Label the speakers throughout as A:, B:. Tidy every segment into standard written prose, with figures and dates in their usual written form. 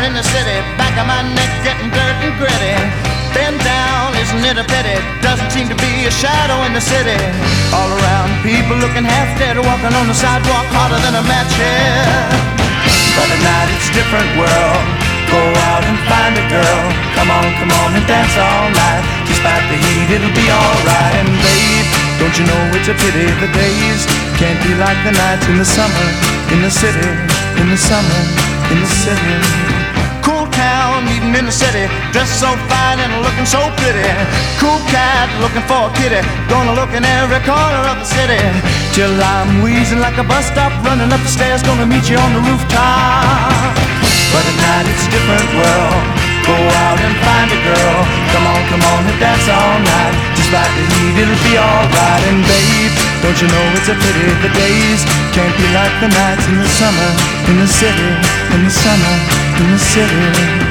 A: in the city, back of my neck getting dirt and gritty. Bend down, isn't it a pity? Doesn't seem to be a shadow in the city. All around, people looking half dead, walking on the sidewalk harder than a match here. But at night it's a different world. Go out and find a girl. Come on and dance all night. Despite the heat, it'll be alright. And babe, don't you know it's a pity the days can't be like the nights in the summer, in the city, in the summer, in the city. Cool town, meeting in the city, dressed so fine and looking so pretty. Cool cat, looking for a kitty, gonna look in every corner of the city. Till I'm wheezing like a bus stop, running up the stairs, gonna meet you on the rooftop. But at night it's a different world. Go out and find a girl. Come on and dance all night. Despite the heat, it'll be alright. And babe, don't you know it's a pity the days can't be like the nights in the summer, in the city, in the summer, in the city.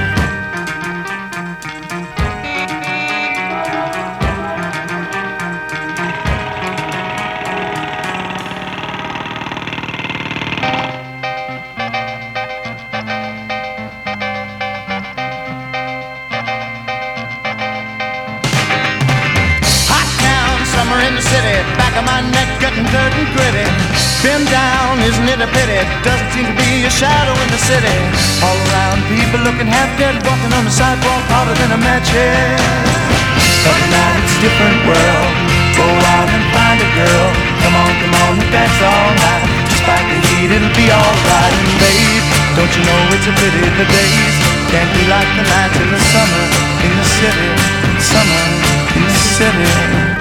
A: In the city, back of my neck getting dirt and gritty. Bend down, isn't it a pity? Doesn't seem to be a shadow in the city. All around, people looking half dead, walking on the sidewalk harder than a match here. But tonight it's a different world. Go out and find a girl. Come on and dance all night. Despite the heat, it'll be alright. And babe, don't you know it's a pity the days can't be like the nights in the summer, in the city, summer, in the city.